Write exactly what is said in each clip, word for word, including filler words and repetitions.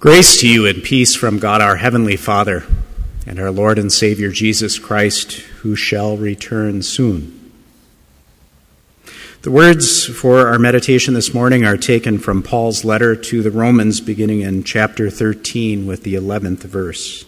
Grace to you and peace from God our Heavenly Father and our Lord and Savior Jesus Christ, who shall return soon. The words for our meditation this morning are taken from Paul's letter to the Romans, beginning in chapter thirteen with the eleventh verse.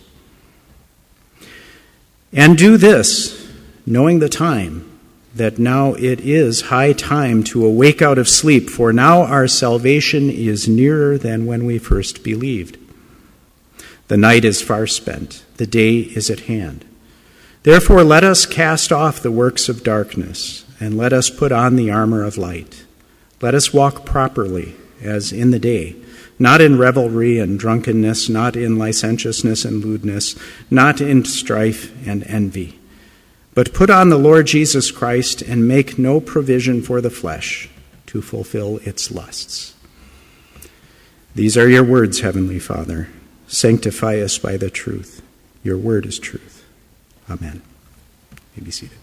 And do this, knowing the time, that now it is high time to awake out of sleep, for now our salvation is nearer than when we first believed. The night is far spent, the day is at hand. Therefore let us cast off the works of darkness, and let us put on the armor of light. Let us walk properly, as in the day, not in revelry and drunkenness, not in licentiousness and lewdness, not in strife and envy. But put on the Lord Jesus Christ and make no provision for the flesh to fulfill its lusts. These are your words, Heavenly Father. Sanctify us by the truth. Your word is truth. Amen. You may be seated.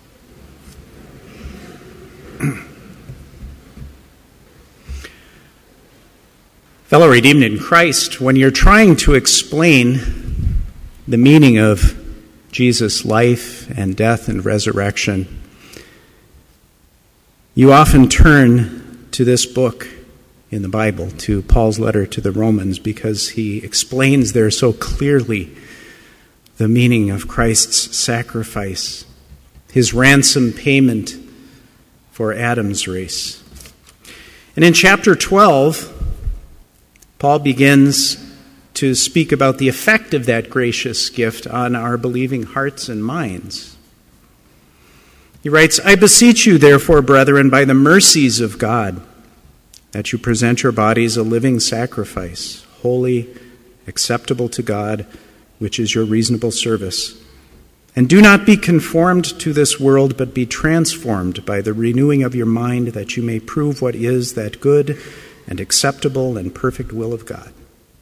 Fellow redeemed in Christ, when you're trying to explain the meaning of Jesus' life and death and resurrection, you often turn to this book in the Bible, to Paul's letter to the Romans, because he explains there so clearly the meaning of Christ's sacrifice, his ransom payment for Adam's race. And in chapter twelve, Paul begins to speak about the effect of that gracious gift on our believing hearts and minds. He writes, I beseech you, therefore, brethren, by the mercies of God, that you present your bodies a living sacrifice, holy, acceptable to God, which is your reasonable service. And do not be conformed to this world, but be transformed by the renewing of your mind, that you may prove what is that good and acceptable and perfect will of God.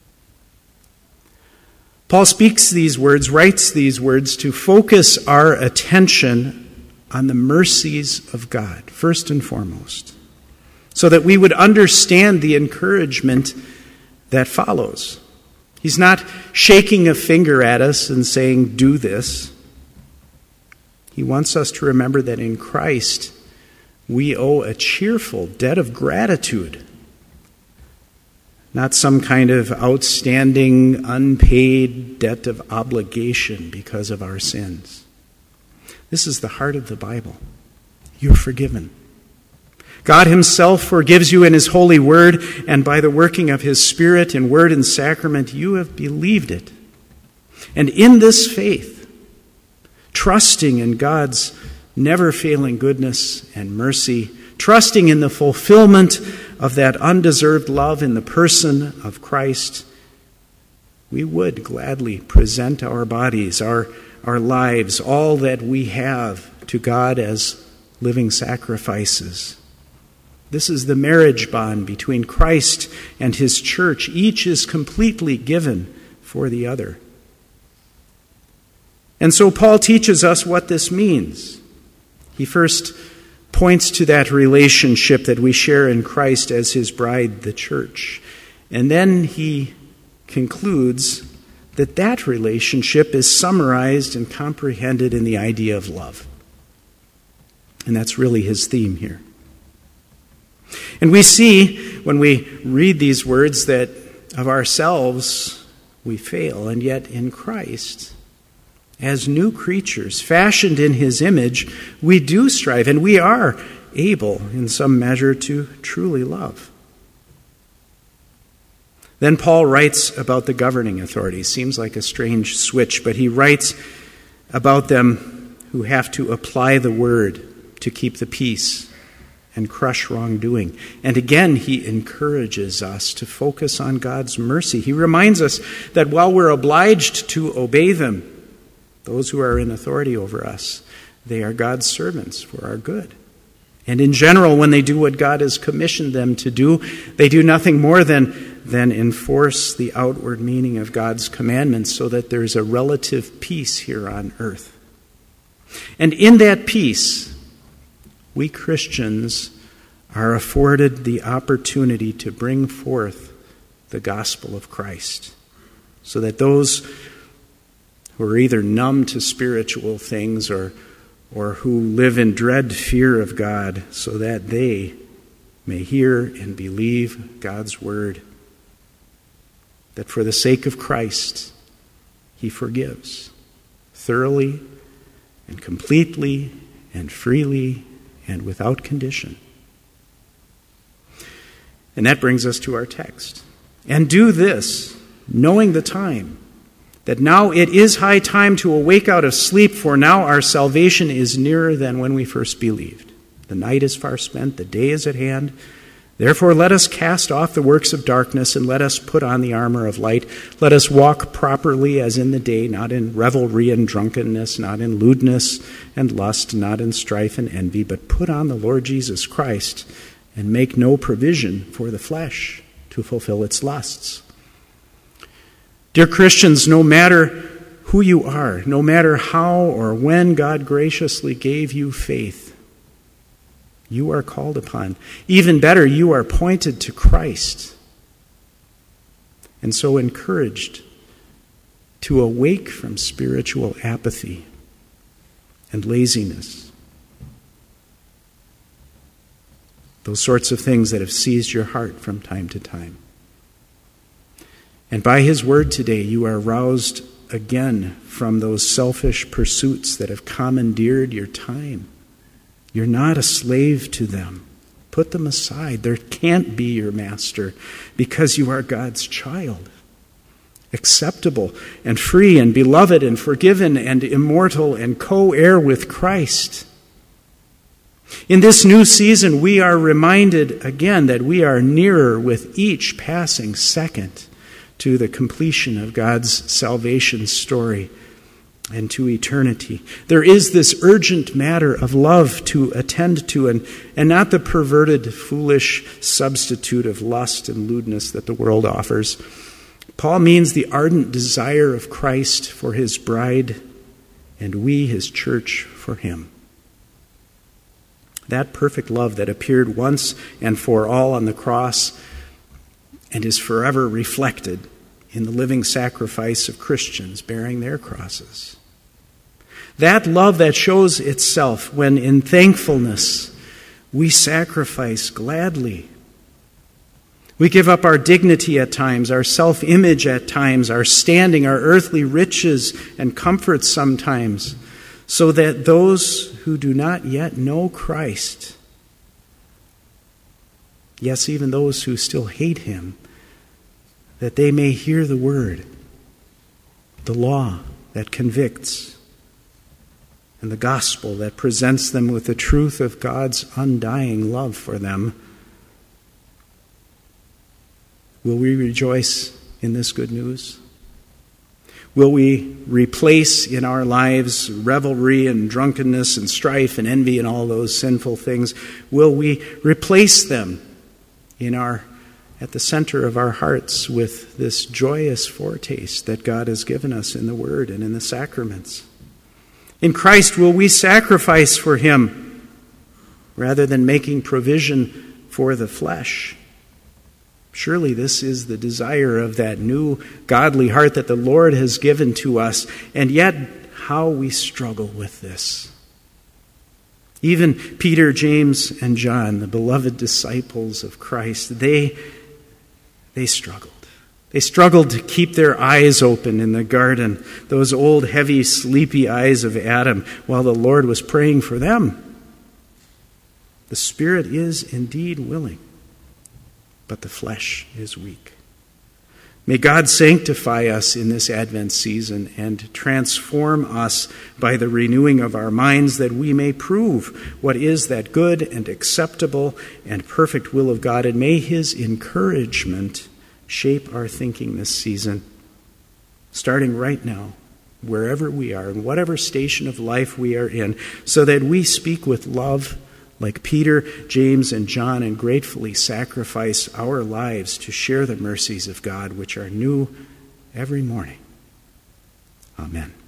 Paul speaks these words, writes these words to focus our attention on the mercies of God, first and foremost, so that we would understand the encouragement that follows. He's not shaking a finger at us and saying, do this. He wants us to remember that in Christ we owe a cheerful debt of gratitude, not some kind of outstanding, unpaid debt of obligation because of our sins. This is the heart of the Bible. You're forgiven. God himself forgives you in his holy word, and by the working of his Spirit in word and sacrament, you have believed it. And in this faith, trusting in God's never-failing goodness and mercy, trusting in the fulfillment of that undeserved love in the person of Christ, we would gladly present our bodies, our, our lives, all that we have to God as living sacrifices. This is the marriage bond between Christ and his church. Each is completely given for the other. And so Paul teaches us what this means. He first points to that relationship that we share in Christ as his bride, the church. And then he concludes that that relationship is summarized and comprehended in the idea of love. And that's really his theme here. And we see, when we read these words, that of ourselves we fail, and yet in Christ, as new creatures, fashioned in his image, we do strive, and we are able, in some measure, to truly love. Then Paul writes about the governing authorities. Seems like a strange switch, but he writes about them who have to apply the word to keep the peace and crush wrongdoing. And again, he encourages us to focus on God's mercy. He reminds us that while we're obliged to obey them, those who are in authority over us, they are God's servants for our good. And in general, when they do what God has commissioned them to do, they do nothing more than, than enforce the outward meaning of God's commandments so that there's a relative peace here on earth. And in that peace, we Christians are afforded the opportunity to bring forth the gospel of Christ. so that those who are either numb to spiritual things or, or who live in dread fear of God, so that they may hear and believe God's word, that for the sake of Christ, he forgives thoroughly and completely and freely and without condition. And that brings us to our text. And do this, knowing the time, that now it is high time to awake out of sleep, for now our salvation is nearer than when we first believed. The night is far spent, the day is at hand. Therefore let us cast off the works of darkness, and let us put on the armor of light. Let us walk properly as in the day, not in revelry and drunkenness, not in lewdness and lust, not in strife and envy, but put on the Lord Jesus Christ, and make no provision for the flesh to fulfill its lusts. Dear Christians, no matter who you are, no matter how or when God graciously gave you faith, you are called upon. Even better, you are pointed to Christ, and so encouraged to awake from spiritual apathy and laziness. Those sorts of things that have seized your heart from time to time. And by his word today, you are roused again from those selfish pursuits that have commandeered your time. You're not a slave to them. Put them aside. There can't be your master, because you are God's child, acceptable and free and beloved and forgiven and immortal and co-heir with Christ. In this new season, we are reminded again that we are nearer with each passing second to the completion of God's salvation story and to eternity. There is this urgent matter of love to attend to, and, and not the perverted, foolish substitute of lust and lewdness that the world offers. Paul means the ardent desire of Christ for his bride, and we, his church, for him. That perfect love that appeared once and for all on the cross and is forever reflected in the living sacrifice of Christians bearing their crosses. That love that shows itself when in thankfulness we sacrifice gladly. We give up our dignity at times, our self-image at times, our standing, our earthly riches and comforts sometimes, so that those who do not yet know Christ, yes, even those who still hate him, that they may hear the word, the law that convicts, and the gospel that presents them with the truth of God's undying love for them. Will we rejoice in this good news? Will we replace in our lives revelry and drunkenness and strife and envy and all those sinful things? Will we replace them in our at the center of our hearts with this joyous foretaste that God has given us in the Word and in the sacraments? In Christ, will we sacrifice for him rather than making provision for the flesh? Surely this is the desire of that new godly heart that the Lord has given to us, and yet how we struggle with this. Even Peter, James, and John, the beloved disciples of Christ, they They struggled. They struggled to keep their eyes open in the garden, those old, heavy, sleepy eyes of Adam, while the Lord was praying for them. The spirit is indeed willing, but the flesh is weak. May God sanctify us in this Advent season and transform us by the renewing of our minds, that we may prove what is that good and acceptable and perfect will of God. And may his encouragement shape our thinking this season, starting right now, wherever we are, in whatever station of life we are in, so that we speak with love like Peter, James, and John, and gratefully sacrifice our lives to share the mercies of God, which are new every morning. Amen.